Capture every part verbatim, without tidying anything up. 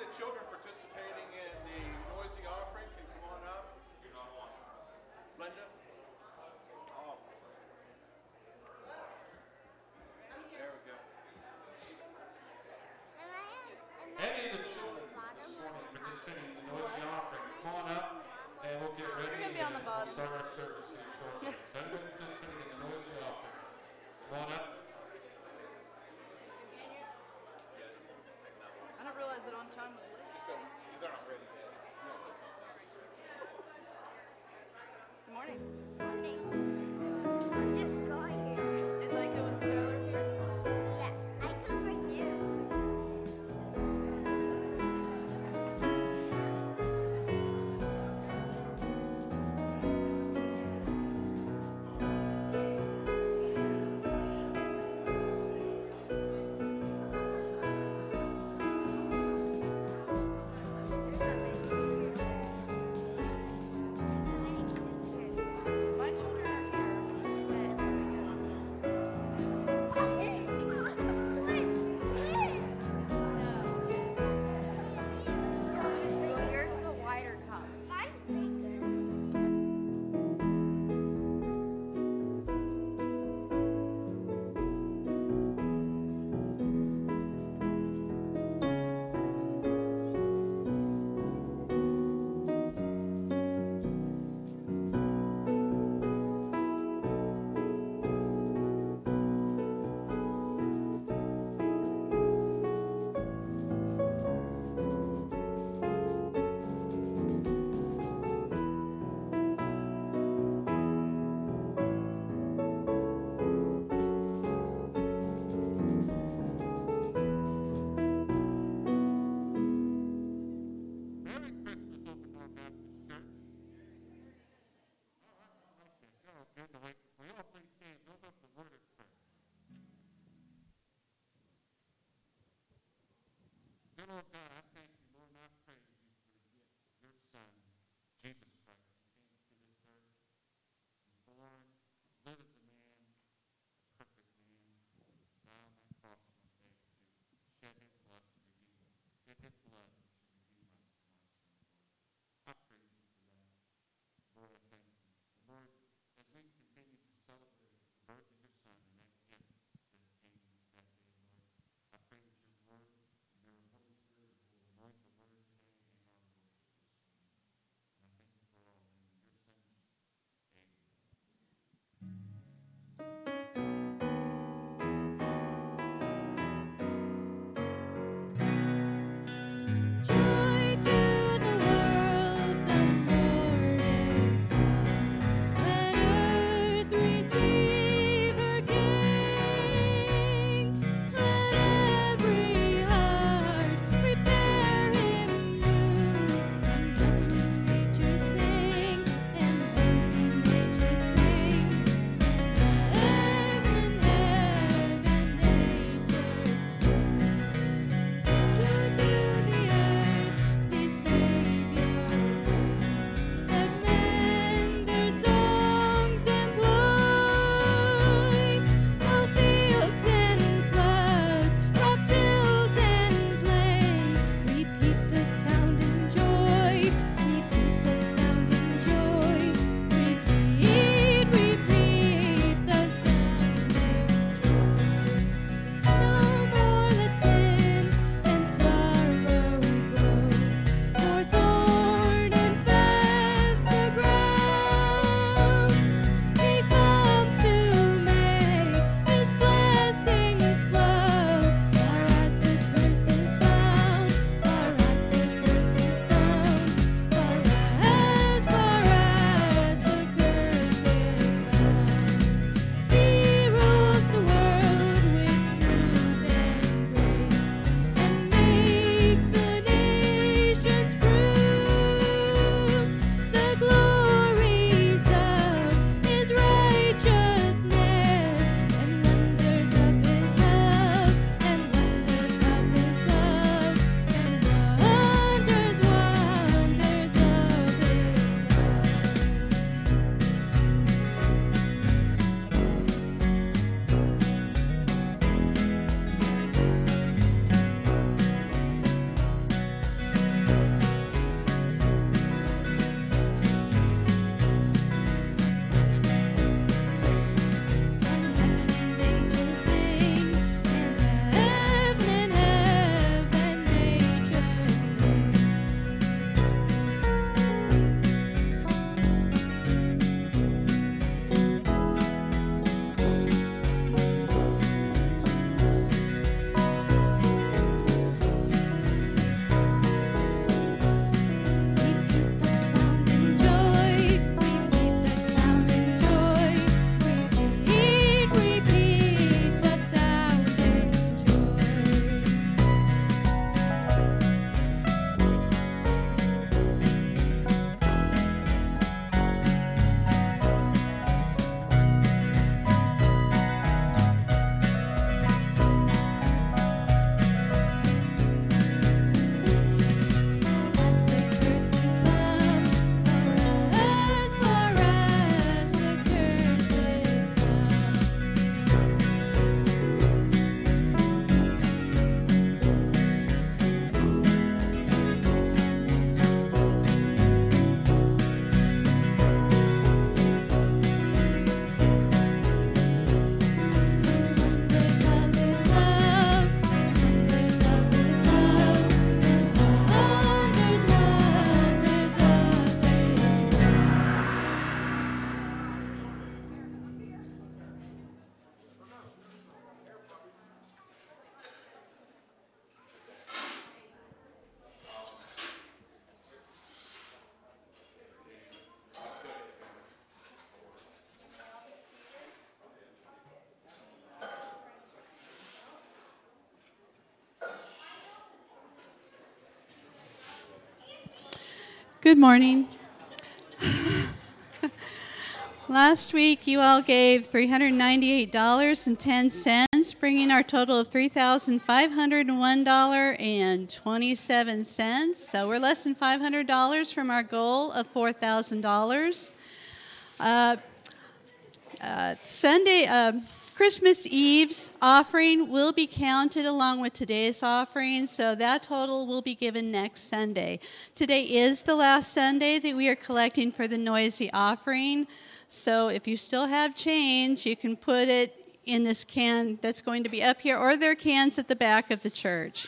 children participating in the noisy offering can come on up. Linda? Oh. There we go. Any of the children this morning participating in the noisy offering, come on up and we'll get ready. You're going to be on the bottom. Start our service here shortly. Everybody participating in the noisy offering, come on up. I don't realize that on time was late. They're not ready yet. No, that's not that. Good morning. Morning. We just got here. Is Aiko and Skylar here? Yeah, Aiko's right there. My children are here. Well, here's the wider cup. Merry Christmas, Open Door Baptist Church. All right, okay, y'all good to wait. Will you all please stand? Build up the word of prayer. Dear Lord God, I thank you, Lord, and I praise you for the gift of your Son, Jesus Christ, who came to this earth, was born, lived as a man, a perfect man, died on that cross one day to shed his blood to redeem us, shed his blood to redeem us from our sins, Lord. I praise you for that. Lord, I thank you. Lord, as we continue to celebrate the birth of your Son and that gift that came that day, Lord, I pray that your word and your Holy Spirit will Good morning. Last week, you all gave three hundred ninety-eight dollars and ten cents, bringing our total of three thousand five hundred one dollars and twenty-seven cents. So we're less than five hundred dollars from our goal of four thousand dollars. Uh, uh, Sunday, uh, Christmas Eve's offering will be counted along with today's offering, so that total will be given next Sunday. Today is the last Sunday that we are collecting for the noisy offering. So if you still have change, you can put it in this can that's going to be up here, or there are cans at the back of the church.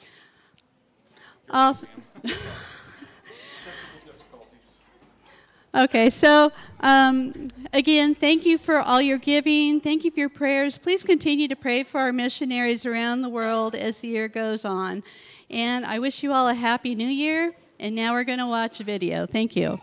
Also, okay, so um, again, thank you for all your giving. Thank you for your prayers. Please continue to pray for our missionaries around the world as the year goes on. And I wish you all a happy new year. And now we're going to watch a video. Thank you.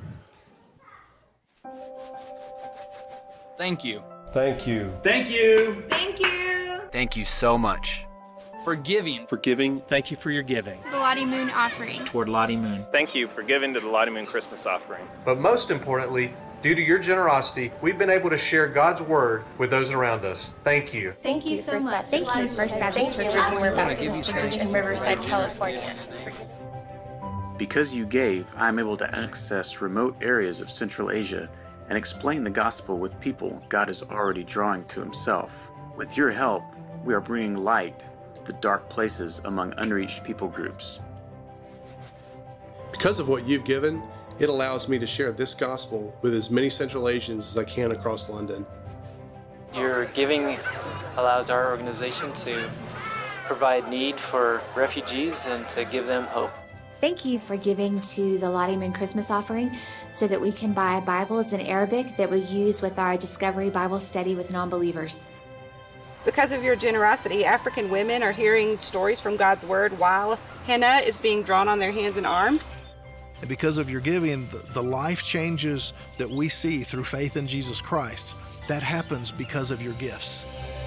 Thank you. Thank you. Thank you. Thank you. Thank you so much. For giving. For giving. Thank you for your giving. The Lottie Moon offering. Toward Lottie Moon. Thank you for giving to the Lottie Moon Christmas offering. But most importantly, due to your generosity, we've been able to share God's Word with those around us. Thank you. Thank you so much. Thank you, First Baptist Church of Newer Baptist Church in Riverside, California. Because you gave, I am able to access remote areas of Central Asia and explain the gospel with people God is already drawing to Himself. With your help, we are bringing light to the dark places among unreached people groups. Because of what you've given, it allows me to share this gospel with as many Central Asians as I can across London. Your giving allows our organization to provide need for refugees and to give them hope. Thank you for giving to the Lottie Moon Christmas offering so that we can buy Bibles in Arabic that we use with our Discovery Bible study with non-believers. Because of your generosity, African women are hearing stories from God's Word while henna is being drawn on their hands and arms. And because of your giving, the, the life changes that we see through faith in Jesus Christ, that happens because of your gifts.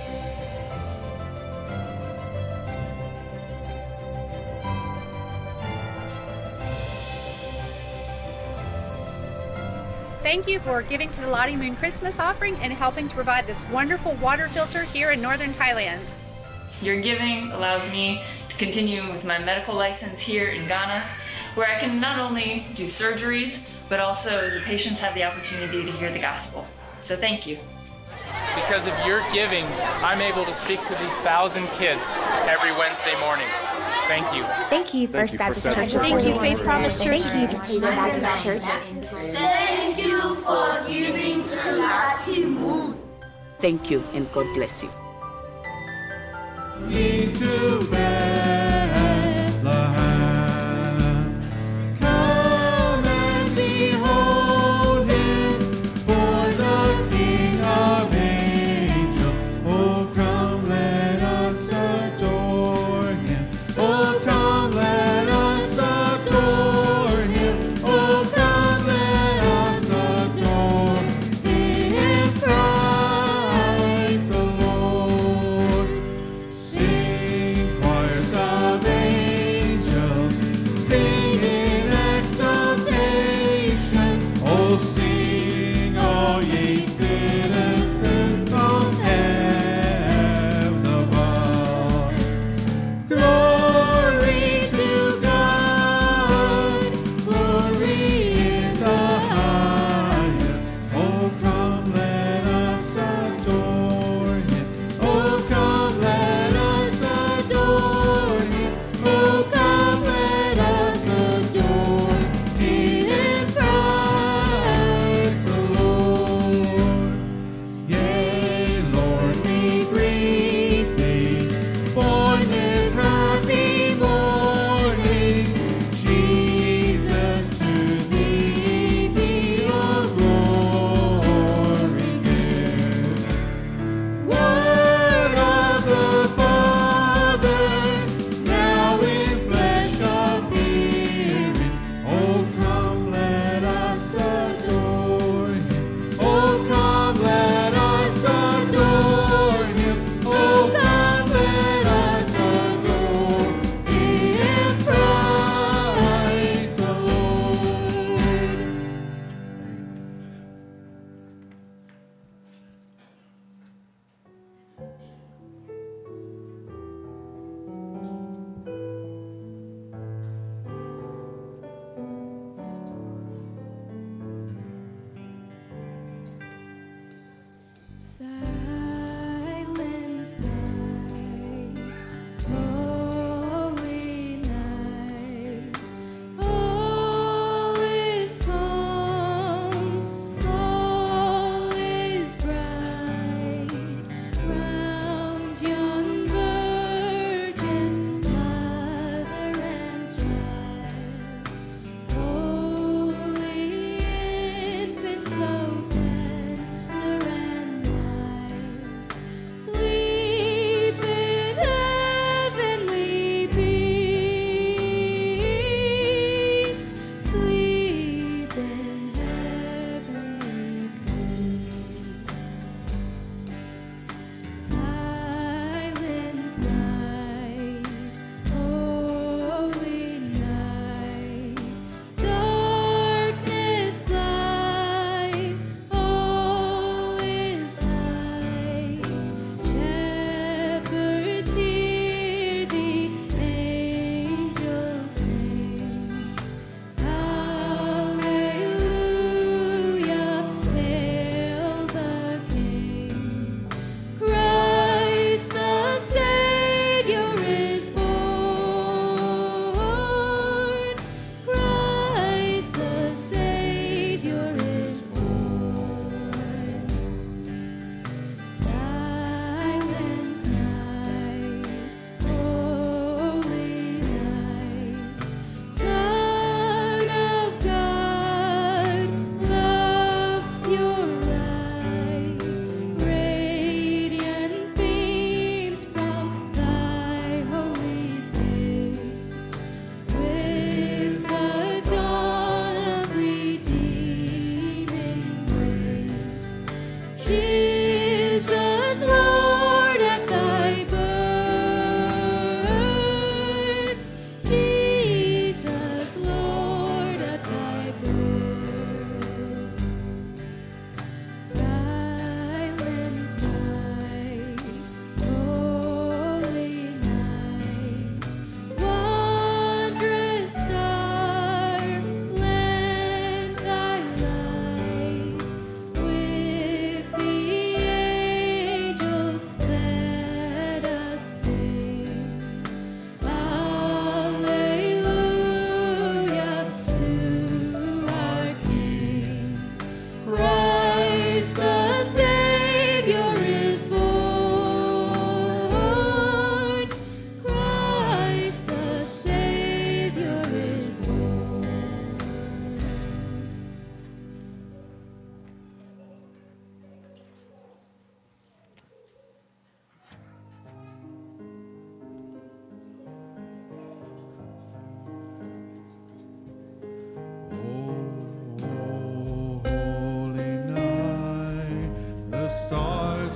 Thank you for giving to the Lottie Moon Christmas offering and helping to provide this wonderful water filter here in northern Thailand. Your giving allows me to continue with my medical license here in Ghana, where I can not only do surgeries, but also the patients have the opportunity to hear the gospel. So thank you. Because of your giving, I'm able to speak to these thousand kids every Wednesday morning. Thank you. Thank you, First Baptist Church. Thank you, Faith Promise Church. Thank you, Cedar Baptist Church. Thank you for giving to Lottie Moon. Thank you, and God bless you. Into Bethlehem, come and behold Him, for the King of angels. Oh, come, let us adore Him. Oh, come, let us adore Him. Oh, come, let us adore Him, Christ the Lord. Sing, choir.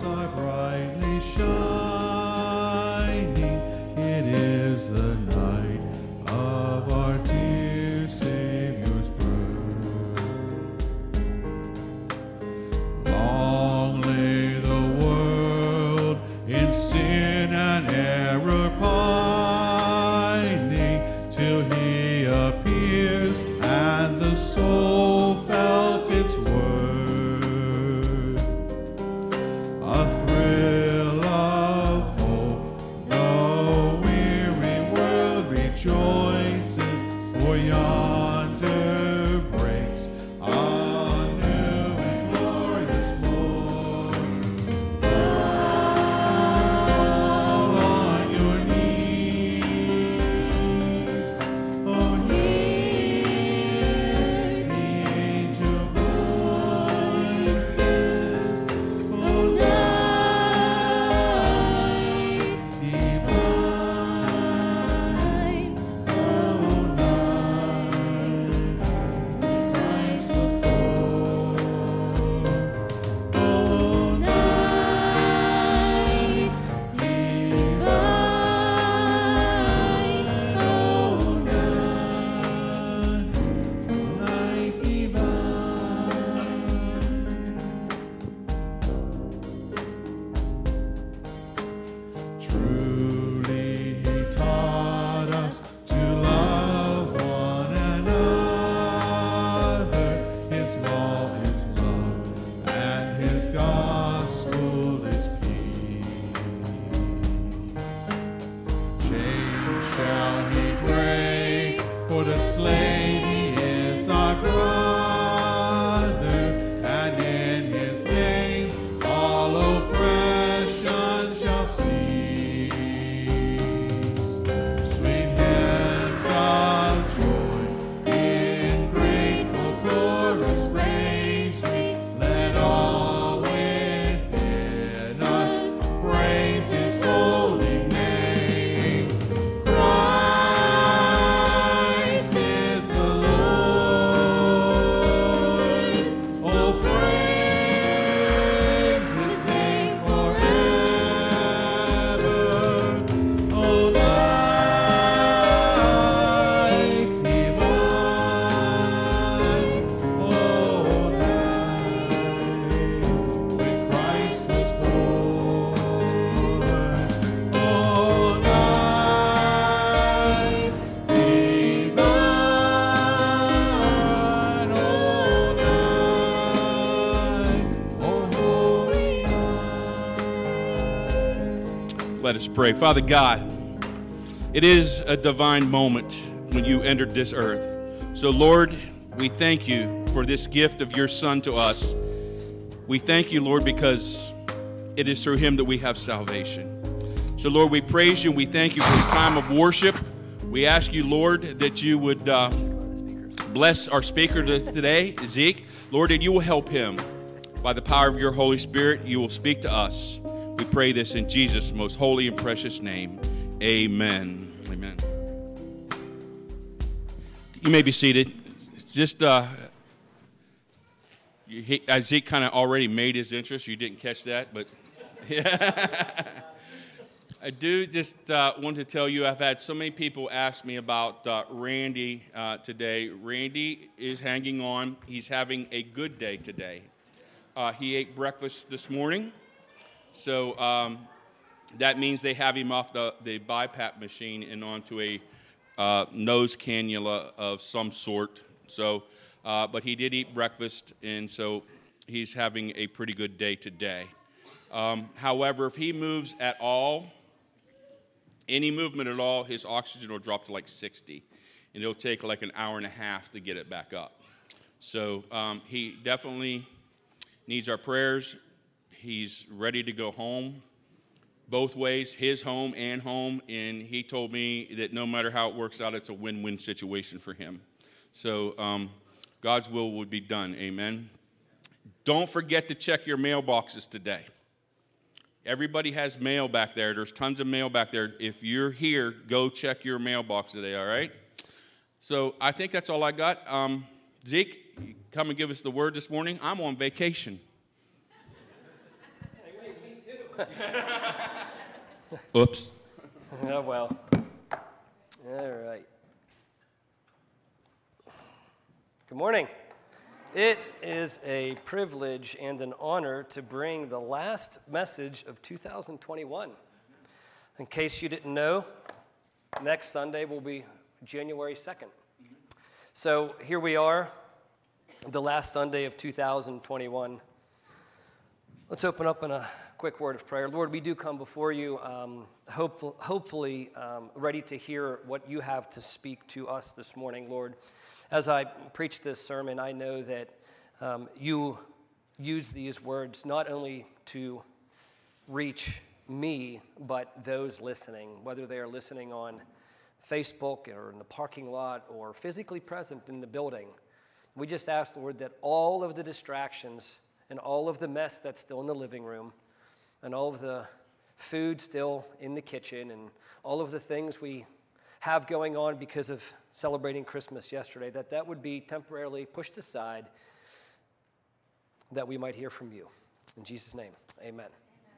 are brightly shining. It is the night of our dear Savior's birth. Long lay the world in sin and error pining, till he appears and the soul felt its worth. A thrill of hope, the weary world rejoices, for yonder breaks a new and glorious morn. Fall on your knees, oh hear the angel voices, oh night divine, oh night Christ was born, oh night divine, oh night, night divine. Truly he taught us to love one another. His law is love, and his gospel is peace. Chains shall he break, for the slave he is our brother, and in his name all oppression shall cease. Sweet hymns of joy in grateful chorus raise we, let all within us praise his holy name. Christ is the Lord. Oh, praise his name forever. Oh, night divine. Oh, night when Christ was born. Oh, night divine. Oh, night, oh, holy night. Let us pray. Father God, it is a divine moment when you entered this earth. So, Lord, we thank you for this gift of your Son to us. We thank you, Lord, because it is through him that we have salvation. So, Lord, we praise you and we thank you for this time of worship. We ask you, Lord, that you would uh, bless our speaker today, Zeke. Lord, that you will help him. By the power of your Holy Spirit, you will speak to us. We pray this in Jesus' most holy and precious name. Amen. Amen. You may be seated. Just, uh, you, he, Zeke kind of already made his interest. You didn't catch that, but yeah. I do just uh, want to tell you, I've had so many people ask me about uh, Randy uh, today. Randy is hanging on. He's having a good day today. Uh, he ate breakfast this morning, so um, that means they have him off the, the BiPAP machine and onto a uh, nose cannula of some sort. So, uh, but he did eat breakfast, and so he's having a pretty good day today. Um, however, if he moves at all, any movement at all, his oxygen will drop to like sixty, and it'll take like an hour and a half to get it back up. So um, he definitely needs our prayers. He's ready to go home, both ways, his home and home, and he told me that no matter how it works out, it's a win-win situation for him. So um, God's will would be done, amen. Don't forget to check your mailboxes today. Everybody has mail back there. There's tons of mail back there. If you're here, go check your mailbox today, all right? So I think that's all I got. Um, Zeke, come and give us the word this morning. I'm on vacation. Oops. Oh, well. All right. Good morning. It is a privilege and an honor to bring the last message of two thousand twenty-one. In case you didn't know, next Sunday will be January second. So here we are, the last Sunday of two thousand twenty-one. Let's open up in a quick word of prayer. Lord, we do come before you, um, hopeful, hopefully um, ready to hear what you have to speak to us this morning, Lord. As I preach this sermon, I know that um, you use these words not only to reach me, but those listening, whether they are listening on Facebook or in the parking lot or physically present in the building. We just ask, Lord, that all of the distractions and all of the mess that's still in the living room and all of the food still in the kitchen and all of the things we have going on because of celebrating Christmas yesterday, that that would be temporarily pushed aside, that we might hear from you. In Jesus' name, amen.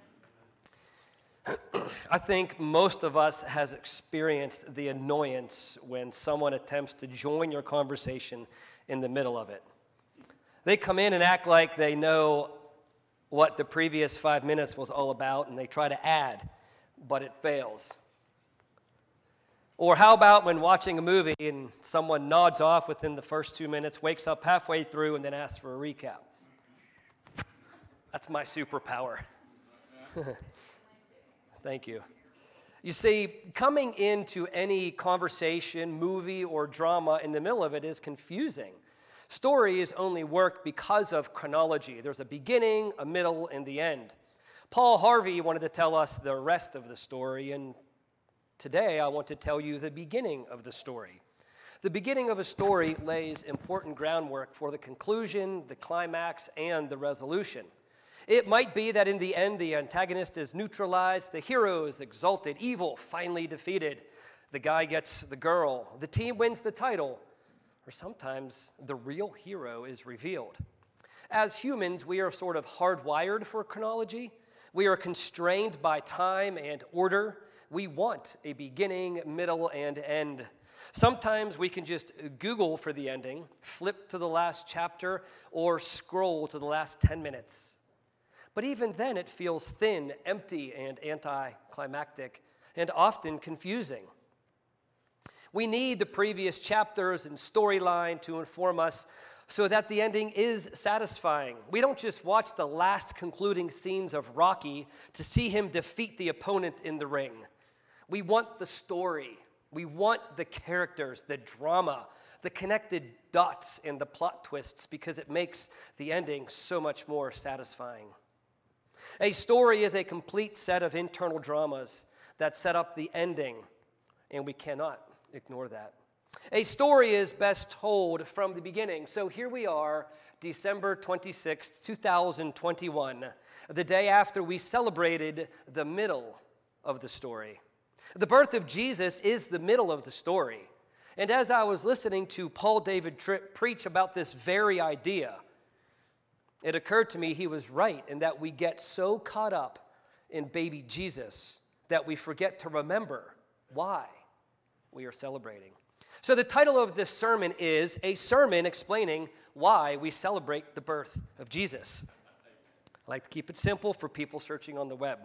I think most of us has experienced the annoyance when someone attempts to join your conversation in the middle of it. They come in and act like they know what the previous five minutes was all about, and they try to add, but it fails. Or how about when watching a movie and someone nods off within the first two minutes, wakes up halfway through, and then asks for a recap? That's my superpower. Thank you. You see, coming into any conversation, movie, or drama in the middle of it is confusing. Stories only work because of chronology. There's a beginning, a middle, and the end. Paul Harvey wanted to tell us the rest of the story, and today I want to tell you the beginning of the story. The beginning of a story lays important groundwork for the conclusion, the climax, and the resolution. It might be that in the end, the antagonist is neutralized, the hero is exalted, evil finally defeated, the guy gets the girl, the team wins the title, or sometimes the real hero is revealed. As humans, we are sort of hardwired for chronology. We are constrained by time and order. We want a beginning, middle, and end. Sometimes we can just Google for the ending, flip to the last chapter, or scroll to the last ten minutes. But even then, it feels thin, empty, and anticlimactic, and often confusing. We need the previous chapters and storyline to inform us so that the ending is satisfying. We don't just watch the last concluding scenes of Rocky to see him defeat the opponent in the ring. We want the story. We want the characters, the drama, the connected dots, and the plot twists because it makes the ending so much more satisfying. A story is a complete set of internal dramas that set up the ending, and we cannot ignore that. A story is best told from the beginning. So here we are, December twenty-sixth, two thousand twenty-one, the day after we celebrated the middle of the story. The birth of Jesus is the middle of the story. And as I was listening to Paul David Tripp preach about this very idea, it occurred to me he was right in that we get so caught up in baby Jesus that we forget to remember why we are celebrating. So the title of this sermon is A Sermon Explaining Why We Celebrate the Birth of Jesus. I like to keep it simple for people searching on the web.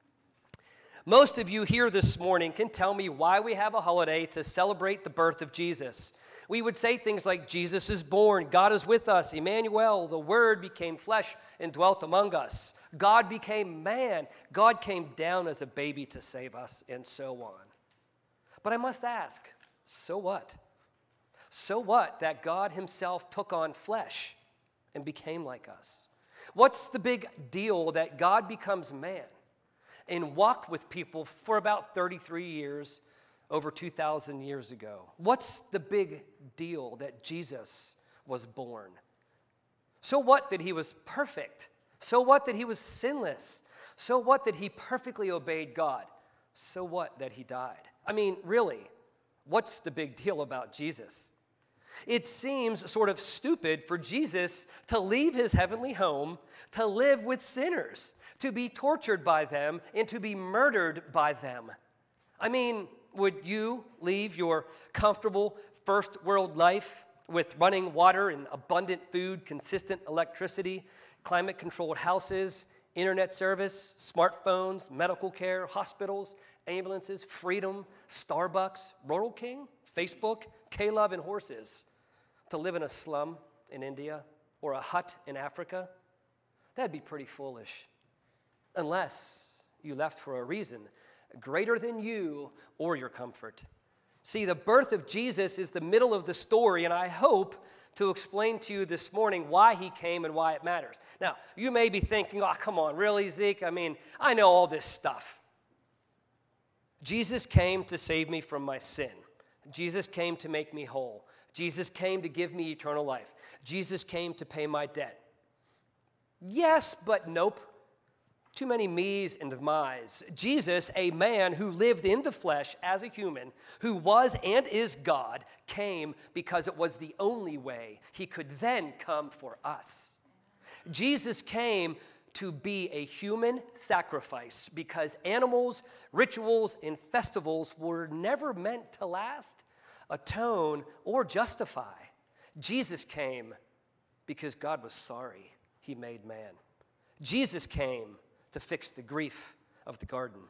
Most of you here this morning can tell me why we have a holiday to celebrate the birth of Jesus. We would say things like, Jesus is born, God is with us, Emmanuel, the Word became flesh and dwelt among us. God became man. God came down as a baby to save us, and so on. But I must ask, so what? So what that God himself took on flesh and became like us? What's the big deal that God becomes man and walked with people for about thirty-three years, over two thousand years ago? What's the big deal that Jesus was born? So what that he was perfect? So what that he was sinless? So what that he perfectly obeyed God? So what that he died? I mean, really, what's the big deal about Jesus? It seems sort of stupid for Jesus to leave his heavenly home, to live with sinners, to be tortured by them, and to be murdered by them. I mean, would you leave your comfortable first world life with running water and abundant food, consistent electricity, climate-controlled houses, internet service, smartphones, medical care, hospitals, ambulances, freedom, Starbucks, Rural King, Facebook, K-Love, and horses, to live in a slum in India or a hut in Africa? That'd be pretty foolish, unless you left for a reason greater than you or your comfort. See, the birth of Jesus is the middle of the story, and I hope to explain to you this morning why he came and why it matters. Now, you may be thinking, oh, come on, really, Zeke? I mean, I know all this stuff. Jesus came to save me from my sin. Jesus came to make me whole. Jesus came to give me eternal life. Jesus came to pay my debt. Yes, but nope. Too many me's and my's. Jesus, a man who lived in the flesh as a human, who was and is God, came because it was the only way he could then come for us. Jesus came to be a human sacrifice because animals, rituals, and festivals were never meant to last, atone, or justify. Jesus came because God was sorry he made man. Jesus came to fix the grief of the garden.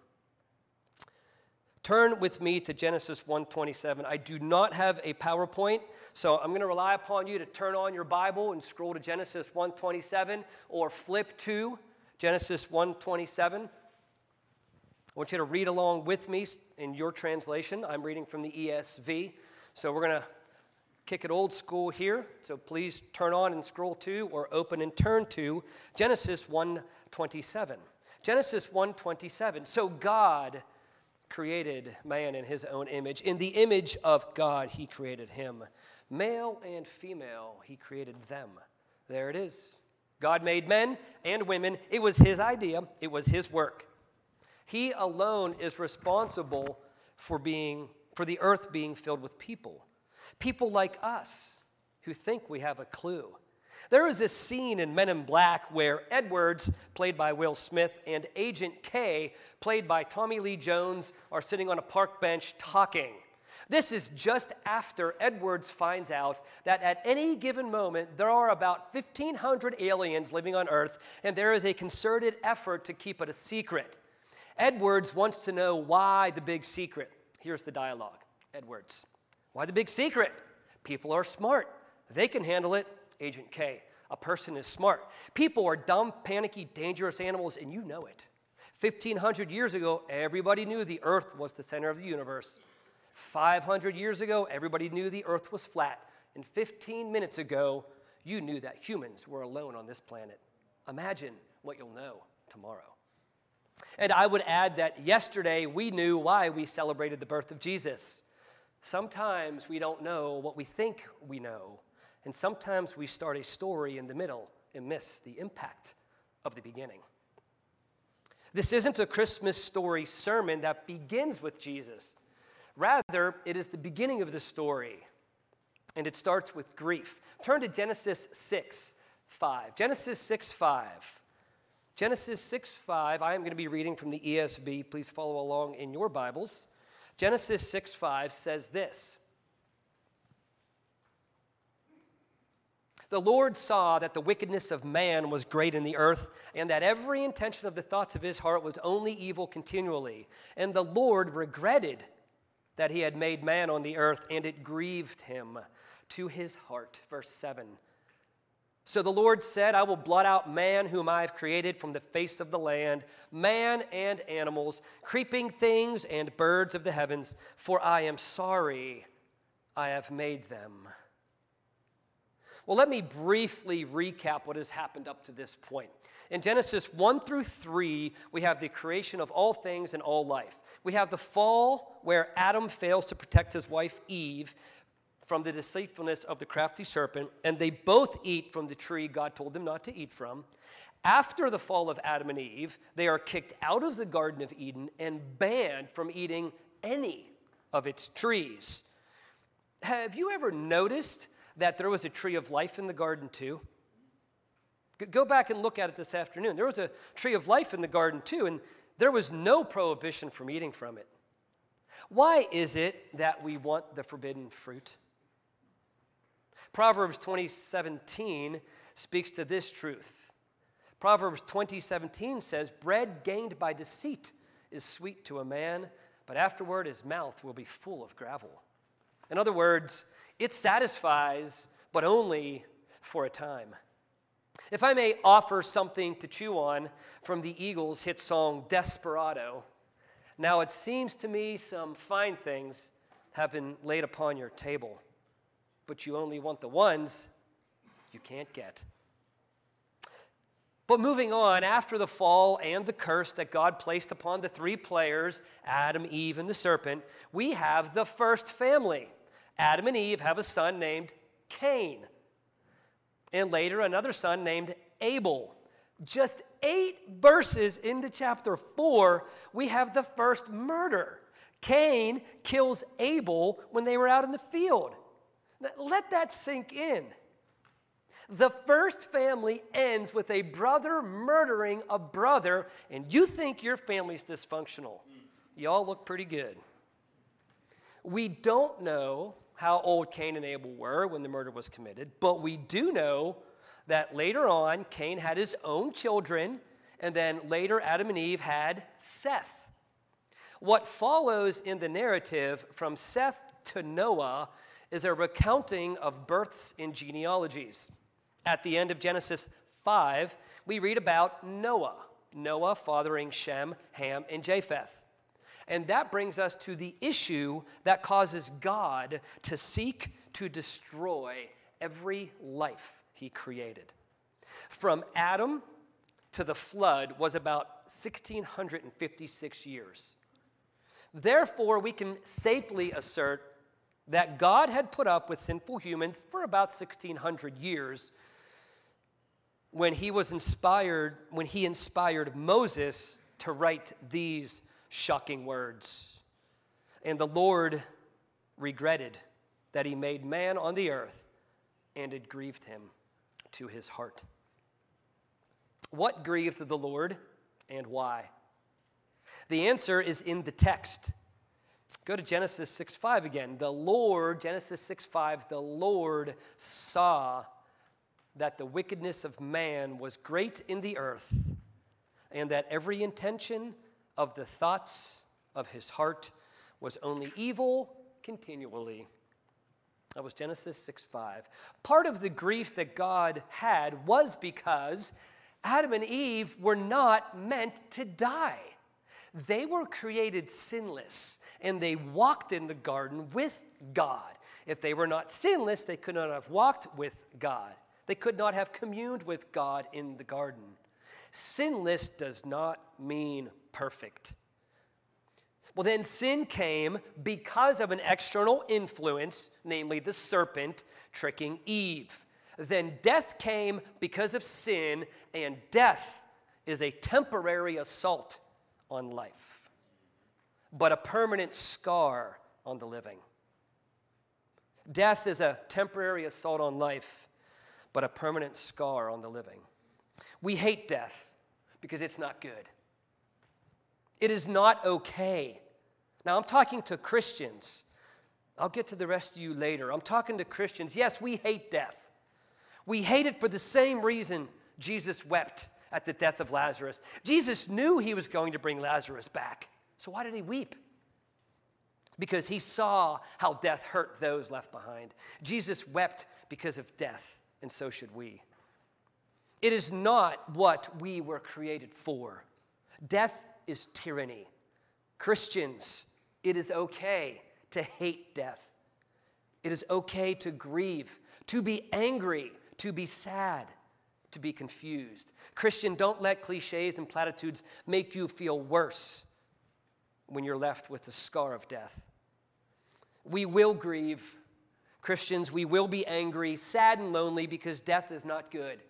Turn with me to Genesis one twenty-seven. I do not have a PowerPoint, so I'm going to rely upon you to turn on your Bible and scroll to Genesis one twenty-seven or flip to Genesis one twenty-seven. I want you to read along with me in your translation. I'm reading from the E S V, so we're going to kick it old school here. So please turn on and scroll to or open and turn to Genesis one twenty-seven. Genesis one twenty-seven. So God created man in his own image. In the image of God, he created him. Male and female, he created them. There it is. God made men and women. It was his idea. It was his work. He alone is responsible for being, for the earth being filled with people. People like us who think we have a clue. There is this scene in Men in Black where Edwards, played by Will Smith, and Agent K, played by Tommy Lee Jones, are sitting on a park bench talking. This is just after Edwards finds out that at any given moment, there are about fifteen hundred aliens living on Earth, and there is a concerted effort to keep it a secret. Edwards wants to know why the big secret. Here's the dialogue. Edwards: why the big secret? People are smart. They can handle it. Agent K: a person is smart. People are dumb, panicky, dangerous animals, and you know it. fifteen hundred years ago, everybody knew the earth was the center of the universe. five hundred years ago, everybody knew the earth was flat. And fifteen minutes ago, you knew that humans were alone on this planet. Imagine what you'll know tomorrow. And I would add that yesterday we knew why we celebrated the birth of Jesus. Sometimes we don't know what we think we know. And sometimes we start a story in the middle and miss the impact of the beginning. This isn't a Christmas story sermon that begins with Jesus. Rather, it is the beginning of the story, and it starts with grief. Turn to Genesis six five. Genesis six five. Genesis six five, I am going to be reading from the E S V. Please follow along in your Bibles. Genesis six five says this: the Lord saw that the wickedness of man was great in the earth, and that every intention of the thoughts of his heart was only evil continually. And the Lord regretted that he had made man on the earth, and it grieved him to his heart. Verse seven. So the Lord said, I will blot out man whom I have created from the face of the land, man and animals, creeping things and birds of the heavens, for I am sorry I have made them. Well, let me briefly recap what has happened up to this point. In Genesis one through three, we have the creation of all things and all life. We have the fall where Adam fails to protect his wife Eve from the deceitfulness of the crafty serpent, and they both eat from the tree God told them not to eat from. After the fall of Adam and Eve, they are kicked out of the Garden of Eden and banned from eating any of its trees. Have you ever noticed that there was a tree of life in the garden too? Go back and look at it this afternoon. There was a tree of life in the garden too, and there was no prohibition from eating from it. Why is it that we want the forbidden fruit? Proverbs twenty seventeen speaks to this truth. Proverbs twenty seventeen says, bread gained by deceit is sweet to a man, but afterward his mouth will be full of gravel. In other words, it satisfies, but only for a time. If I may offer something to chew on from the Eagles' hit song, Desperado, now it seems to me some fine things have been laid upon your table, but you only want the ones you can't get. But moving on, after the fall and the curse that God placed upon the three players, Adam, Eve, and the serpent, we have the first family. Adam and Eve have a son named Cain, and later another son named Abel. Just eight verses into chapter four, we have the first murder. Cain kills Abel when they were out in the field. Now, let that sink in. The first family ends with a brother murdering a brother, and you think your family's dysfunctional. Y'all look pretty good. We don't know how old Cain and Abel were when the murder was committed, but we do know that later on, Cain had his own children, and then later Adam and Eve had Seth. What follows in the narrative from Seth to Noah is a recounting of births and genealogies. At the end of Genesis five, we read about Noah, Noah fathering Shem, Ham, and Japheth. And that brings us to the issue that causes God to seek to destroy every life he created. From Adam to the flood was about one thousand six hundred fifty-six years. Therefore, we can safely assert that God had put up with sinful humans for about sixteen hundred years when he was inspired, when he inspired Moses to write these shocking words. And the Lord regretted that he made man on the earth, and it grieved him to his heart. What grieved the Lord and why? The answer is in the text. Go to Genesis six five again. The Lord, Genesis six five, the Lord saw that the wickedness of man was great in the earth, and that every intention of the thoughts of his heart was only evil continually. That was Genesis six five. Part of the grief that God had was because Adam and Eve were not meant to die. They were created sinless, and they walked in the garden with God. If they were not sinless, they could not have walked with God. They could not have communed with God in the garden. Sinless does not mean perfect. Well, then sin came because of an external influence, namely the serpent tricking Eve. Then death came because of sin, and death is a temporary assault on life, but a permanent scar on the living. Death is a temporary assault on life, but a permanent scar on the living. We hate death because it's not good. It is not okay. Now, I'm talking to Christians. I'll get to the rest of you later. I'm talking to Christians. Yes, we hate death. We hate it for the same reason Jesus wept at the death of Lazarus. Jesus knew he was going to bring Lazarus back. So why did he weep? Because he saw how death hurt those left behind. Jesus wept because of death, and so should we. It is not what we were created for. Death is tyranny. Christians, it is okay to hate death. It is okay to grieve, to be angry, to be sad, to be confused. Christian, don't let cliches and platitudes make you feel worse when you're left with the scar of death. We will grieve. Christians, we will be angry, sad, and lonely because death is not good.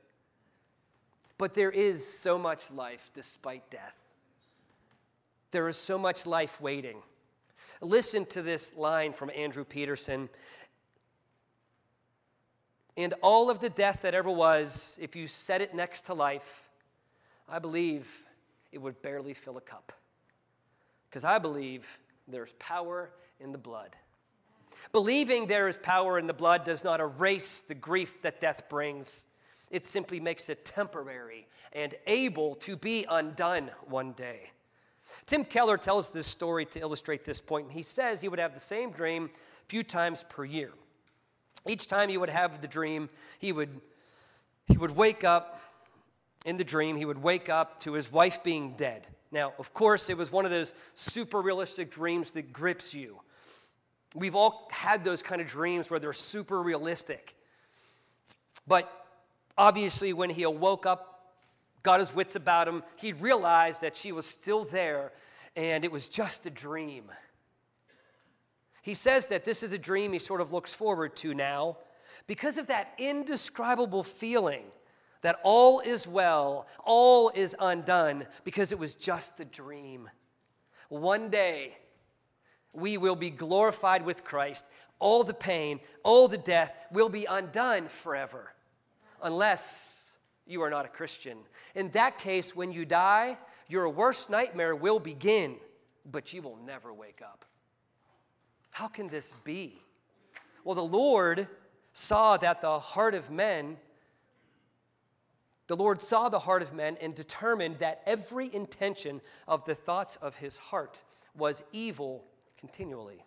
But there is so much life despite death. There is so much life waiting. Listen to this line from Andrew Peterson. and all of the death that ever was, if you set it next to life, I believe it would barely fill a cup. Because I believe there's power in the blood. Believing there is power in the blood does not erase the grief that death brings. It simply makes it temporary and able to be undone one day. Tim Keller tells this story to illustrate this point. He says he would have the same dream a few times per year. Each time he would have the dream, he would, he would wake up in the dream, he would wake up to his wife being dead. Now, of course, it was one of those super realistic dreams that grips you. We've all had those kind of dreams where they're super realistic. But obviously, when he awoke up, got his wits about him, he realized that she was still there, and it was just a dream. He says that this is a dream he sort of looks forward to now because of that indescribable feeling that all is well, all is undone, because it was just a dream. One day, we will be glorified with Christ. All the pain, all the death will be undone forever, unless you are not a Christian. In that case, when you die, your worst nightmare will begin, but you will never wake up. How can this be? Well, the Lord saw that the heart of men, the Lord saw the heart of men and determined that every intention of the thoughts of his heart was evil continually.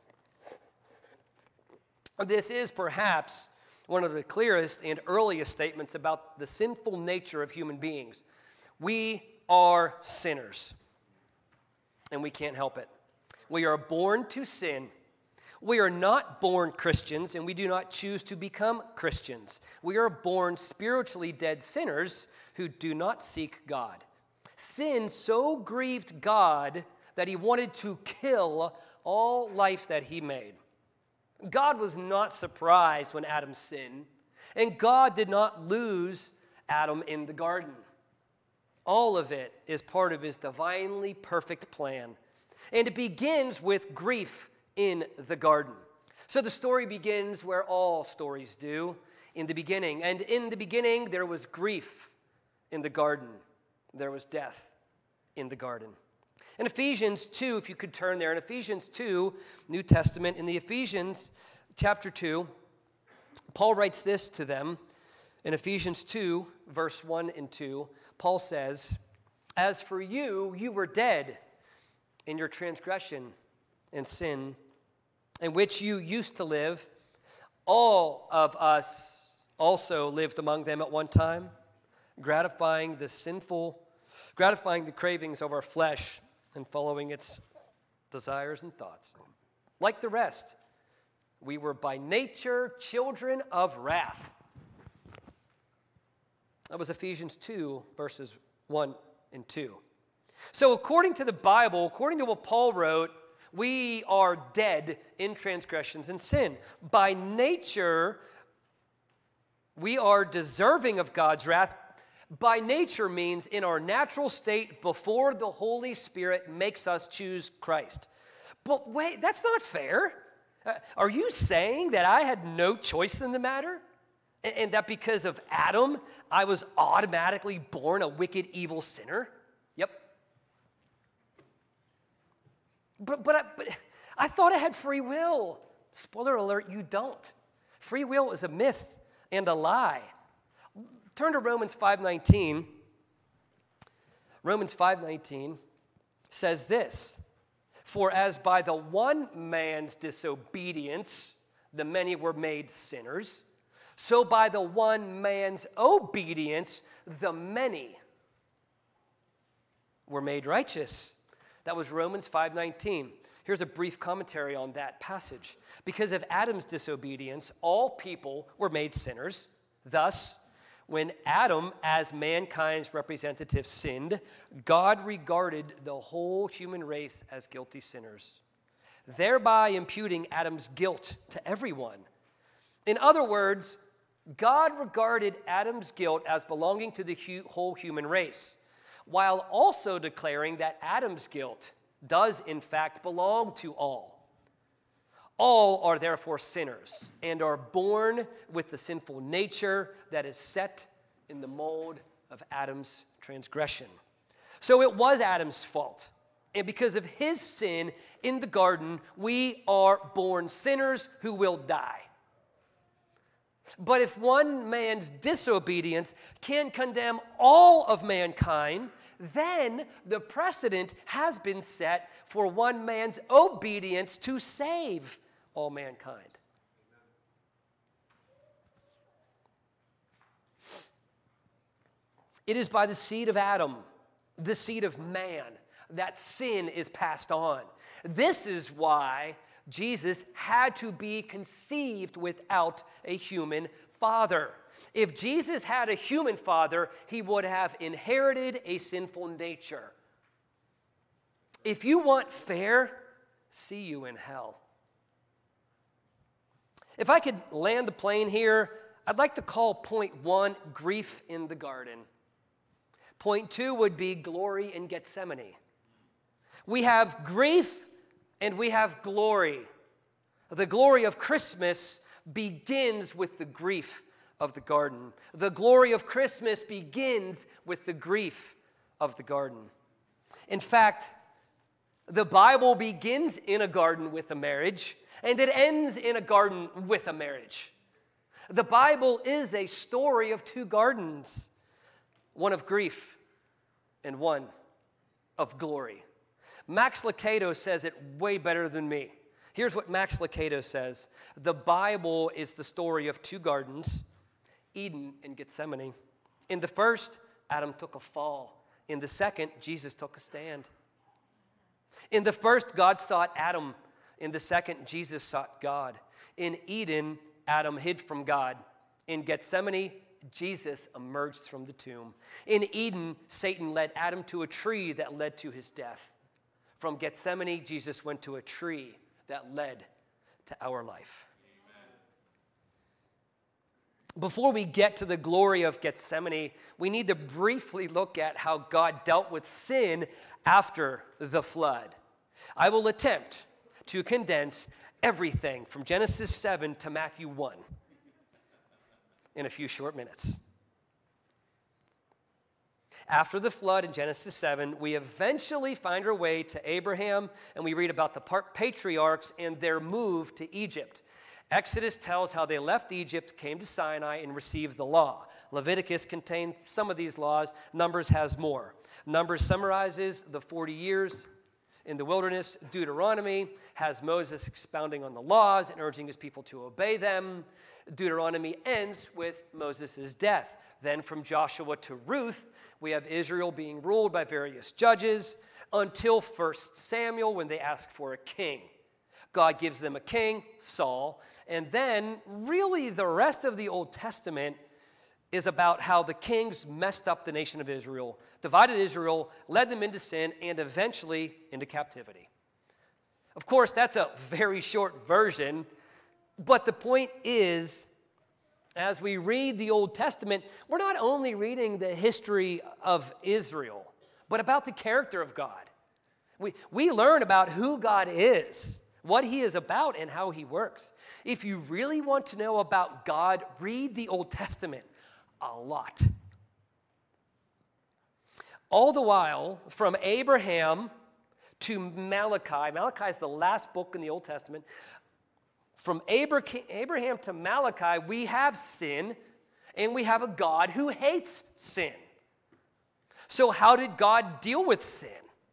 This is perhaps one of the clearest and earliest statements about the sinful nature of human beings. We are sinners, and we can't help it. We are born to sin. We are not born Christians, and we do not choose to become Christians. We are born spiritually dead sinners who do not seek God. Sin so grieved God that he wanted to kill all life that he made. God was not surprised when Adam sinned, and God did not lose Adam in the garden. All of it is part of his divinely perfect plan, and it begins with grief in the garden. So the story begins where all stories do, in the beginning. And in the beginning, there was grief in the garden. There was death in the garden. In Ephesians two, if you could turn there, in Ephesians two, New Testament, in the Ephesians chapter two, Paul writes this to them. In Ephesians two, verse one and two, Paul says, "As for you, you were dead in your transgression and sin, in which you used to live. All of us also lived among them at one time, gratifying the sinful, gratifying the cravings of our flesh and following its desires and thoughts. Like the rest, we were by nature children of wrath." That was Ephesians two, verses one and two. So according to the Bible, according to what Paul wrote, we are dead in transgressions and sin. By nature, we are deserving of God's wrath. By nature means in our natural state before the Holy Spirit makes us choose Christ. But wait, that's not fair. Uh, are you saying that I had no choice in the matter? And, and that because of Adam, I was automatically born a wicked, evil sinner? Yep. But, but, I, but I thought I had free will. Spoiler alert, you don't. Free will is a myth and a lie. Turn to Romans five nineteen. Romans five nineteen says this, "For as by the one man's disobedience the many were made sinners, so by the one man's obedience the many were made righteous." That was Romans five nineteen. Here's a brief commentary on that passage. Because of Adam's disobedience, all people were made sinners. Thus, when Adam, as mankind's representative, sinned, God regarded the whole human race as guilty sinners, thereby imputing Adam's guilt to everyone. In other words, God regarded Adam's guilt as belonging to the hu- whole human race, while also declaring that Adam's guilt does in fact belong to all. All are therefore sinners and are born with the sinful nature that is set in the mold of Adam's transgression. So it was Adam's fault. And because of his sin in the garden, we are born sinners who will die. But if one man's disobedience can condemn all of mankind, then the precedent has been set for one man's obedience to save all mankind. It is by the seed of Adam, the seed of man, that sin is passed on. This is why Jesus had to be conceived without a human father. If Jesus had a human father, he would have inherited a sinful nature. If you want fair, see you in hell. If I could land the plane here, I'd like to call point one, grief in the garden. Point two would be glory in Gethsemane. We have grief and we have glory. The glory of Christmas begins with the grief of the garden. The glory of Christmas begins with the grief of the garden. In fact, the Bible begins in a garden with a marriage, and it ends in a garden with a marriage. The Bible is a story of two gardens, one of grief and one of glory. Max Lucado says it way better than me. Here's what Max Lucado says. The Bible is the story of two gardens, Eden and Gethsemane. In the first, Adam took a fall. In the second, Jesus took a stand. In the first, God sought Adam. In the second, Jesus sought God. In Eden, Adam hid from God. In Gethsemane, Jesus emerged from the tomb. In Eden, Satan led Adam to a tree that led to his death. From Gethsemane, Jesus went to a tree that led to our life. Amen. Before we get to the glory of Gethsemane, we need to briefly look at how God dealt with sin after the flood. I will attempt to condense everything from Genesis seven to Matthew one in a few short minutes. After the flood in Genesis seven, we eventually find our way to Abraham, and we read about the patriarchs and their move to Egypt. Exodus tells how they left Egypt, came to Sinai, and received the law. Leviticus contained some of these laws. Numbers has more. Numbers summarizes the forty years in the wilderness. Deuteronomy has Moses expounding on the laws and urging his people to obey them. Deuteronomy ends with Moses' death. Then from Joshua to Ruth, we have Israel being ruled by various judges until First Samuel when they ask for a king. God gives them a king, Saul, and then really the rest of the Old Testament is about how the kings messed up the nation of Israel, divided Israel, led them into sin, and eventually into captivity. Of course, that's a very short version, but the point is, as we read the Old Testament, we're not only reading the history of Israel, but about the character of God. We, we learn about who God is, what he is about, and how he works. If you really want to know about God, read the Old Testament a lot. All the while, from Abraham to Malachi, Malachi is the last book in the Old Testament. From Abraham to Malachi, we have sin, and we have a God who hates sin. So how did God deal with sin?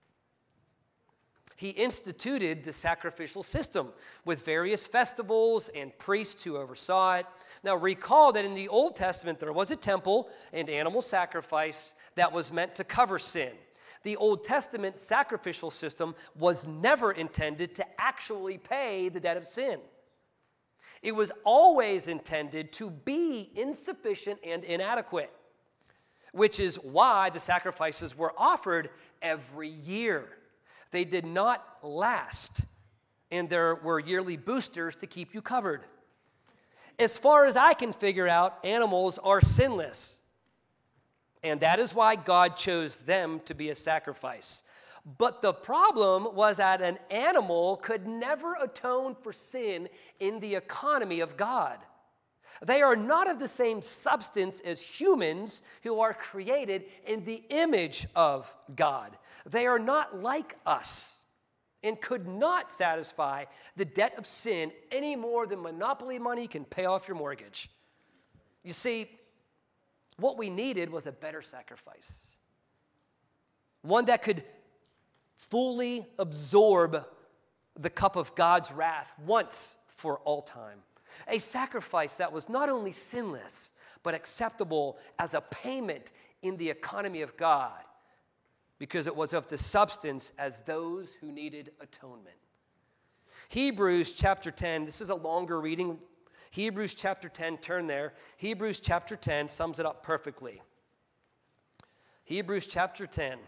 He instituted the sacrificial system with various festivals and priests who oversaw it. Now recall that in the Old Testament, there was a temple and animal sacrifice that was meant to cover sin. The Old Testament sacrificial system was never intended to actually pay the debt of sin. It was always intended to be insufficient and inadequate, which is why the sacrifices were offered every year. They did not last, and there were yearly boosters to keep you covered. As far as I can figure out, animals are sinless, and that is why God chose them to be a sacrifice. But the problem was that an animal could never atone for sin in the economy of God. They are not of the same substance as humans who are created in the image of God. They are not like us and could not satisfy the debt of sin any more than monopoly money can pay off your mortgage. You see, what we needed was a better sacrifice, one that could fully absorb the cup of God's wrath once for all time. A sacrifice that was not only sinless, but acceptable as a payment in the economy of God, because it was of the substance as those who needed atonement. Hebrews chapter ten, this is a longer reading. Hebrews chapter ten, turn there. Hebrews chapter ten sums it up perfectly. Hebrews chapter ten.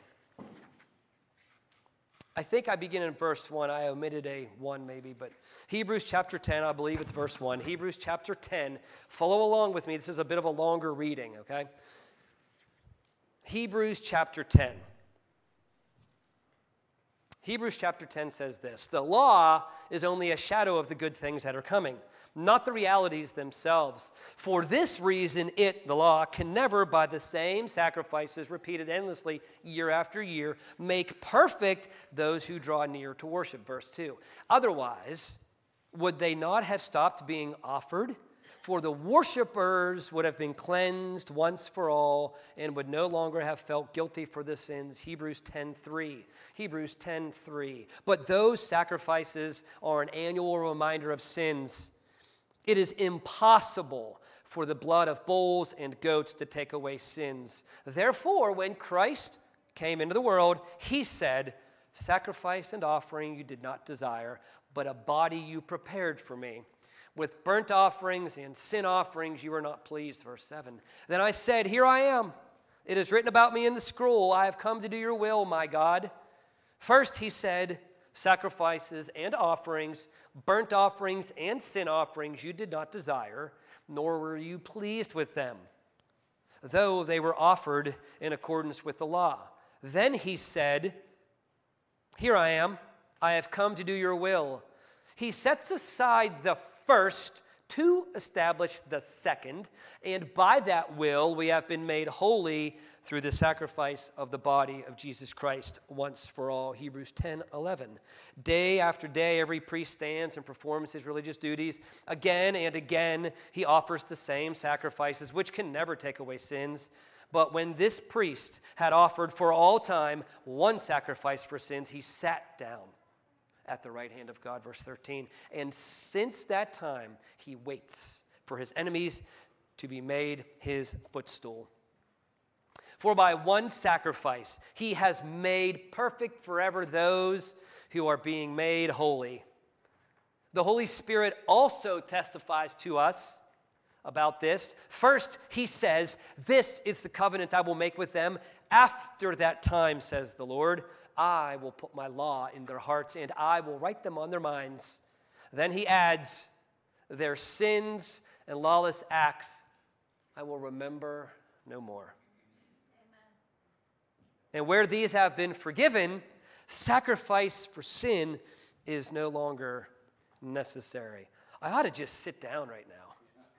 I think I begin in verse one. I omitted a one maybe, but Hebrews chapter ten, I believe it's verse one. Hebrews chapter ten. Follow along with me. This is a bit of a longer reading, okay? Hebrews chapter ten. Hebrews chapter ten says this: the law is only a shadow of the good things that are coming, not the realities themselves. For this reason, it, the law, can never, by the same sacrifices repeated endlessly year after year, make perfect those who draw near to worship. Verse two. Otherwise, would they not have stopped being offered? For the worshipers would have been cleansed once for all and would no longer have felt guilty for the sins. Hebrews ten three. Hebrews ten three. But those sacrifices are an annual reminder of sins. It is impossible for the blood of bulls and goats to take away sins. Therefore, when Christ came into the world, he said, sacrifice and offering you did not desire, but a body you prepared for me. With burnt offerings and sin offerings you were not pleased. Verse seven. Then I said, here I am. It is written about me in the scroll. I have come to do your will, my God. First he said, sacrifices and offerings, burnt offerings and sin offerings you did not desire, nor were you pleased with them, though they were offered in accordance with the law. Then he said, here I am. I have come to do your will. He sets aside the first to establish the second, and by that will we have been made holy through the sacrifice of the body of Jesus Christ once for all. Hebrews ten eleven. Day after day, every priest stands and performs his religious duties. Again and again, he offers the same sacrifices, which can never take away sins. But when this priest had offered for all time one sacrifice for sins, he sat down at the right hand of God, verse thirteen. And since that time, he waits for his enemies to be made his footstool. For by one sacrifice, he has made perfect forever those who are being made holy. The Holy Spirit also testifies to us about this. First, he says, this is the covenant I will make with them. After that time, says the Lord, I will put my law in their hearts and I will write them on their minds. Then he adds, their sins and lawless acts I will remember no more. And where these have been forgiven, sacrifice for sin is no longer necessary. I ought to just sit down right now.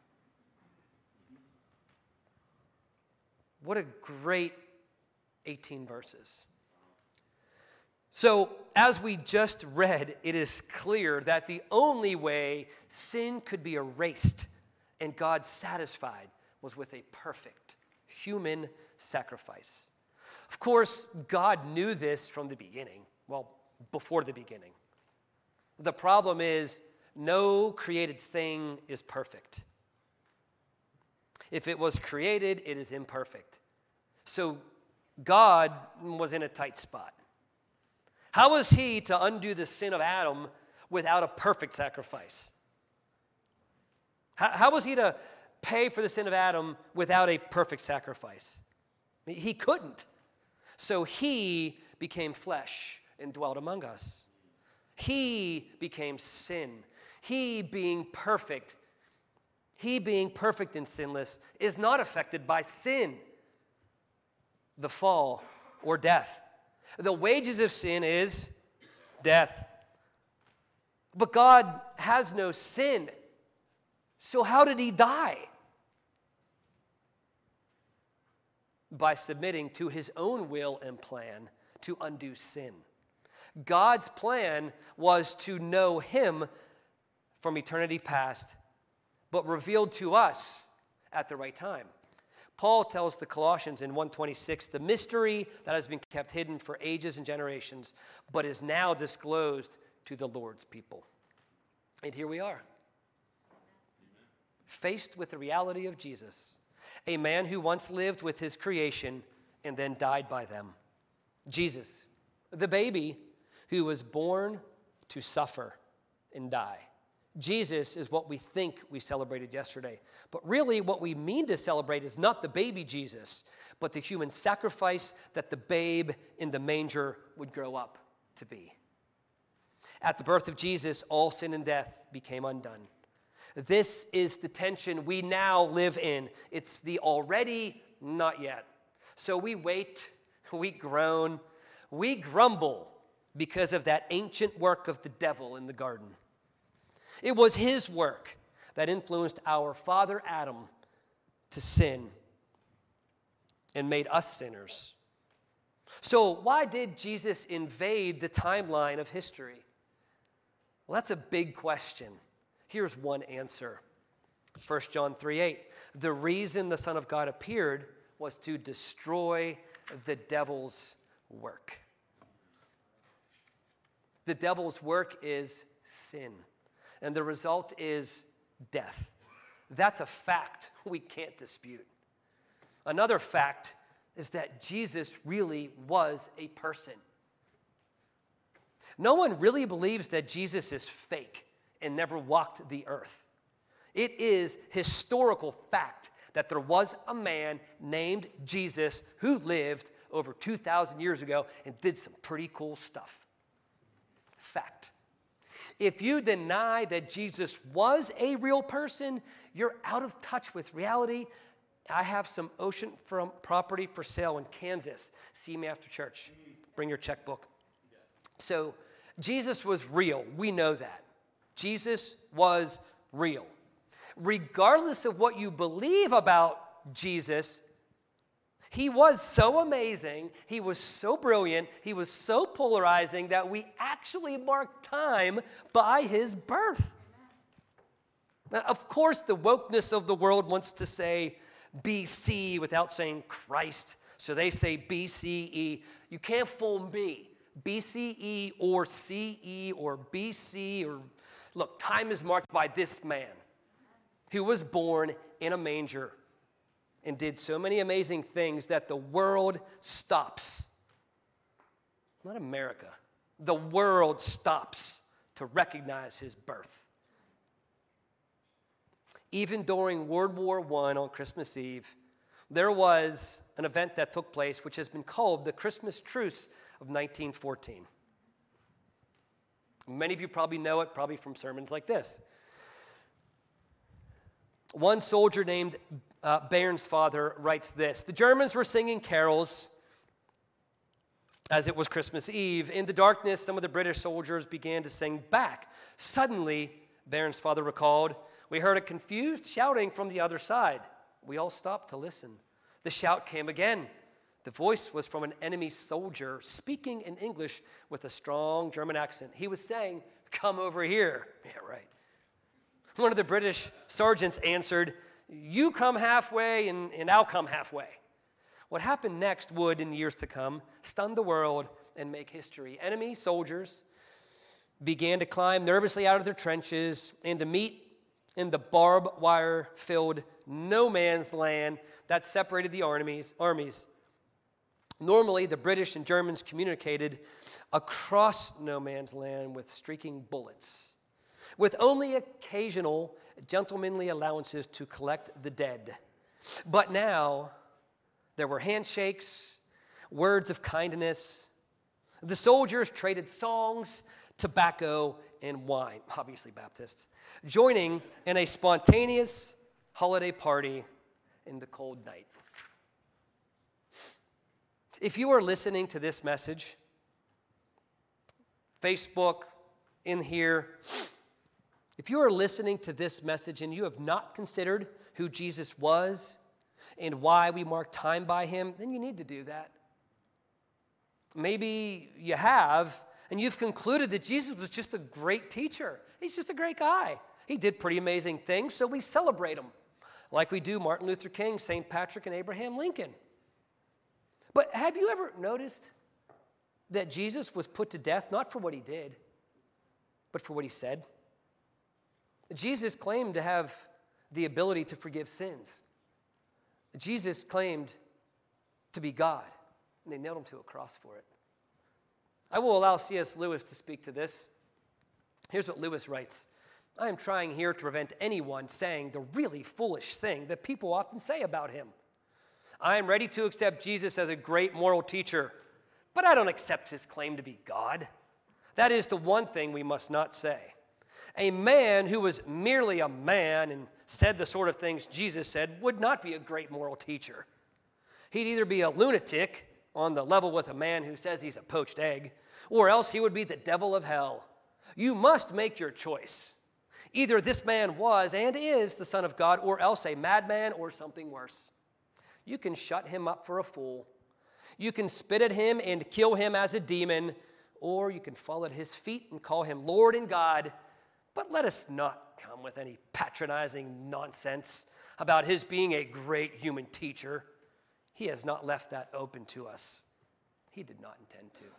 What a great eighteen verses. So, as we just read, it is clear that the only way sin could be erased and God satisfied was with a perfect human sacrifice. Of course, God knew this from the beginning, well, before the beginning. The problem is, no created thing is perfect. If it was created, it is imperfect. So God was in a tight spot. How was he to undo the sin of Adam without a perfect sacrifice? How, how was he to pay for the sin of Adam without a perfect sacrifice? He couldn't. So he became flesh and dwelt among us. He became sin. He being perfect, he being perfect and sinless is not affected by sin, the fall, or death. The wages of sin is death. But God has no sin. So how did he die? By submitting to his own will and plan to undo sin. God's plan was to know him from eternity past, but revealed to us at the right time. Paul tells the Colossians in one twenty-six, the mystery that has been kept hidden for ages and generations, but is now disclosed to the Lord's people. And here we are, faced with the reality of Jesus, a man who once lived with his creation and then died by them. Jesus, the baby who was born to suffer and die. Jesus is what we think we celebrated yesterday. But really what we mean to celebrate is not the baby Jesus, but the human sacrifice that the babe in the manger would grow up to be. At the birth of Jesus, all sin and death became undone. This is the tension we now live in. It's the already, not yet. So we wait, we groan, we grumble because of that ancient work of the devil in the garden. It was his work that influenced our father Adam to sin and made us sinners. So why did Jesus invade the timeline of history? Well, that's a big question. Here's one answer. First John three eight. The reason the Son of God appeared was to destroy the devil's work. The devil's work is sin, and the result is death. That's a fact we can't dispute. Another fact is that Jesus really was a person. No one really believes that Jesus is fake and never walked the earth. It is historical fact that there was a man named Jesus who lived over two thousand years ago and did some pretty cool stuff. Fact. If you deny that Jesus was a real person, you're out of touch with reality. I have some oceanfront property for sale in Kansas. See me after church. Bring your checkbook. So Jesus was real. We know that. Jesus was real. Regardless of what you believe about Jesus, he was so amazing, he was so brilliant, he was so polarizing that we actually mark time by his birth. Now, of course, the wokeness of the world wants to say B C without saying Christ, so they say B C E. You can't fool me. B C E or C E or B C or... Look, time is marked by this man who was born in a manger and did so many amazing things that the world stops. Not America. The world stops to recognize his birth. Even during World War One on Christmas Eve, there was an event that took place which has been called the Christmas Truce of nineteen fourteen. Many of you probably know it, probably from sermons like this. One soldier named uh, Bairnsfather writes this: the Germans were singing carols as it was Christmas Eve. In the darkness, some of the British soldiers began to sing back. Suddenly, Bairnsfather recalled, we heard a confused shouting from the other side. We all stopped to listen. The shout came again. The voice was from an enemy soldier speaking in English with a strong German accent. He was saying, come over here. Yeah, right. One of the British sergeants answered, you come halfway and, and I'll come halfway. What happened next would, in years to come, stun the world and make history. Enemy soldiers began to climb nervously out of their trenches and to meet in the barbed wire-filled no man's land that separated the armies. armies. Normally, the British and Germans communicated across no man's land with streaking bullets, with only occasional gentlemanly allowances to collect the dead. But now, there were handshakes, words of kindness. The soldiers traded songs, tobacco, and wine, obviously Baptists, joining in a spontaneous holiday party in the cold night. If you are listening to this message Facebook, in here. If you are listening to this message and you have not considered who Jesus was and why we mark time by him, then you need to do that. Maybe you have, and you've concluded that Jesus was just a great teacher. He's just a great guy. He did pretty amazing things, so we celebrate him, like we do Martin Luther King, Saint Patrick, and Abraham Lincoln. But have you ever noticed that Jesus was put to death not for what he did, but for what he said? Jesus claimed to have the ability to forgive sins. Jesus claimed to be God, and they nailed him to a cross for it. I will allow C S Lewis to speak to this. Here's what Lewis writes. I am trying here to prevent anyone saying the really foolish thing that people often say about him. I am ready to accept Jesus as a great moral teacher, but I don't accept his claim to be God. That is the one thing we must not say. A man who was merely a man and said the sort of things Jesus said would not be a great moral teacher. He'd either be a lunatic on the level with a man who says he's a poached egg, or else he would be the devil of hell. You must make your choice. Either this man was and is the Son of God, or else a madman or something worse. You can shut him up for a fool. You can spit at him and kill him as a demon, or you can fall at his feet and call him Lord and God. But let us not come with any patronizing nonsense about his being a great human teacher. He has not left that open to us. He did not intend to.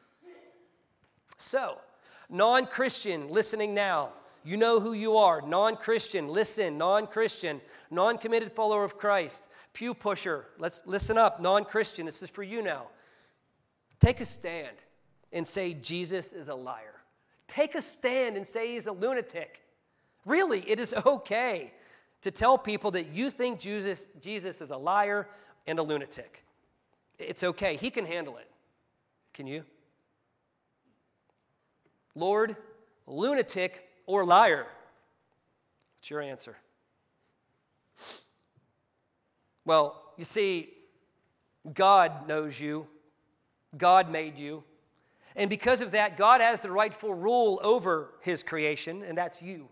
So, non-Christian listening now, you know who you are. Non-Christian, listen. Non-Christian, non-committed follower of Christ. Pew pusher, let's listen up. Non-Christian, this is for you now. Take a stand and say Jesus is a liar. Take a stand and say he's a lunatic. Really, it is okay to tell people that you think Jesus, Jesus is a liar and a lunatic. It's okay. He can handle it. Can you? Lord, lunatic or liar? What's your answer? Well, you see, God knows you. God made you. And because of that, God has the rightful rule over his creation, and that's you.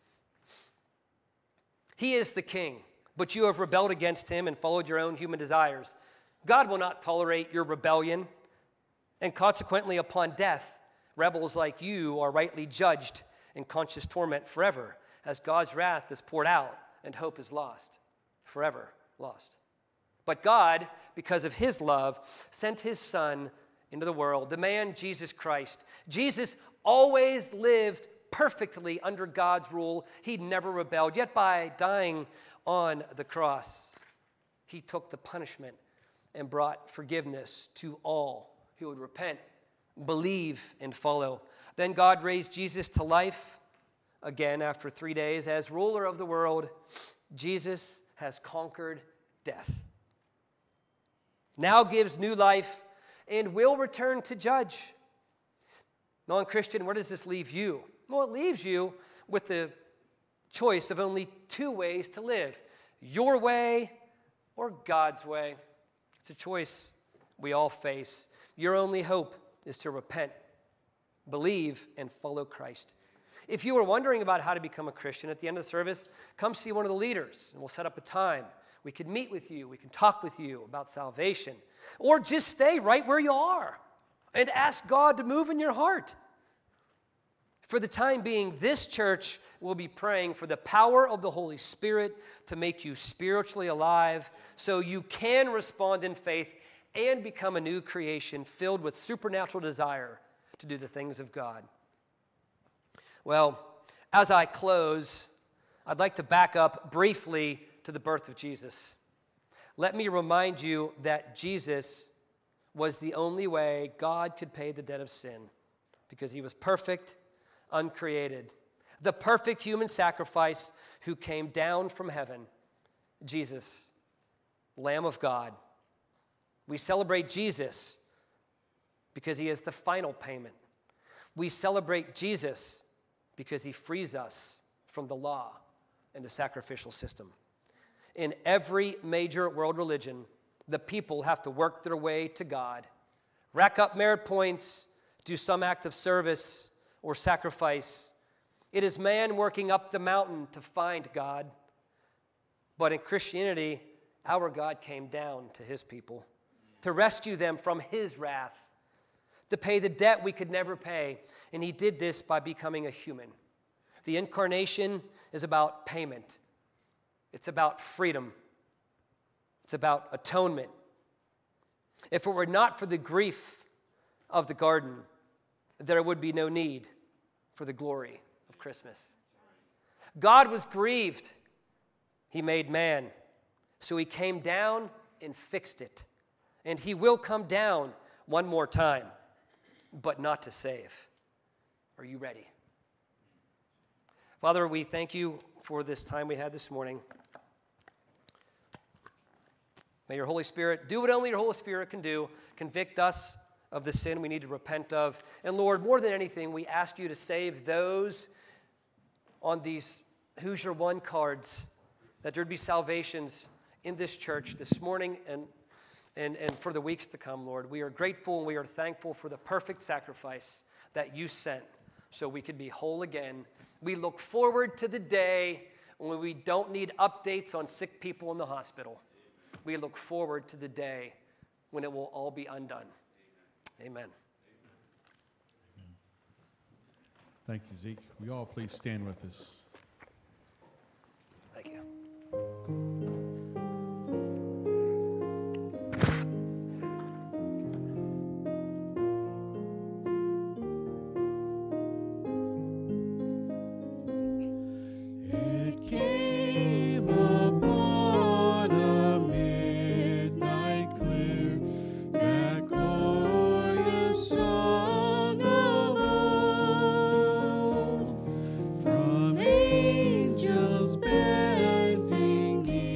He is the king, but you have rebelled against him and followed your own human desires. God will not tolerate your rebellion, and consequently, upon death, rebels like you are rightly judged in conscious torment forever, as God's wrath is poured out and hope is lost, forever lost. But God, because of his love, sent his Son into the world, the man Jesus Christ. Jesus always lived perfectly under God's rule. He never rebelled. Yet by dying on the cross, he took the punishment and brought forgiveness to all who would repent, believe, and follow. Then God raised Jesus to life again after three days. As ruler of the world, Jesus has conquered death. Now gives new life and will return to judge. Non-Christian, where does this leave you? Well, it leaves you with the choice of only two ways to live: your way or God's way. It's a choice we all face. Your only hope is to repent, believe, and follow Christ. If you were wondering about how to become a Christian, at the end of the service, come see one of the leaders, and we'll set up a time. We can meet with you. We can talk with you about salvation. Or just stay right where you are and ask God to move in your heart. For the time being, this church will be praying for the power of the Holy Spirit to make you spiritually alive so you can respond in faith and become a new creation filled with supernatural desire to do the things of God. Well, as I close, I'd like to back up briefly to the birth of Jesus. Let me remind you that Jesus was the only way God could pay the debt of sin, because he was perfect, uncreated, the perfect human sacrifice who came down from heaven. Jesus, Lamb of God. We celebrate Jesus because he is the final payment. We celebrate Jesus because he frees us from the law and the sacrificial system. In every major world religion, the people have to work their way to God, rack up merit points, do some act of service, or sacrifice. It is man working up the mountain to find God. But in Christianity, our God came down to his people to rescue them from his wrath, to pay the debt we could never pay. And he did this by becoming a human. The incarnation is about payment. It's about freedom. It's about atonement. If it were not for the grief of the garden, there would be no need for the glory of Christmas. God was grieved. He made man. So he came down and fixed it. And he will come down one more time, but not to save. Are you ready? Father, we thank you for this time we had this morning. May your Holy Spirit do what only your Holy Spirit can do. Convict us of the sin we need to repent of. And Lord, more than anything, we ask you to save those on these Hoosier One cards, that there would be salvations in this church this morning and, and, and for the weeks to come, Lord. We are grateful and we are thankful for the perfect sacrifice that you sent so we could be whole again. We look forward to the day when we don't need updates on sick people in the hospital. We look forward to the day when it will all be undone. Amen. Thank you, Zeke. Will you all please stand with us? Thank you. It came upon a midnight clear, that glorious song of old, from angels bending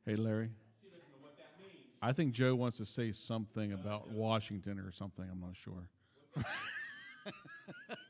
Hey, Larry. I think Joe wants to say something about Washington or something. I'm not sure.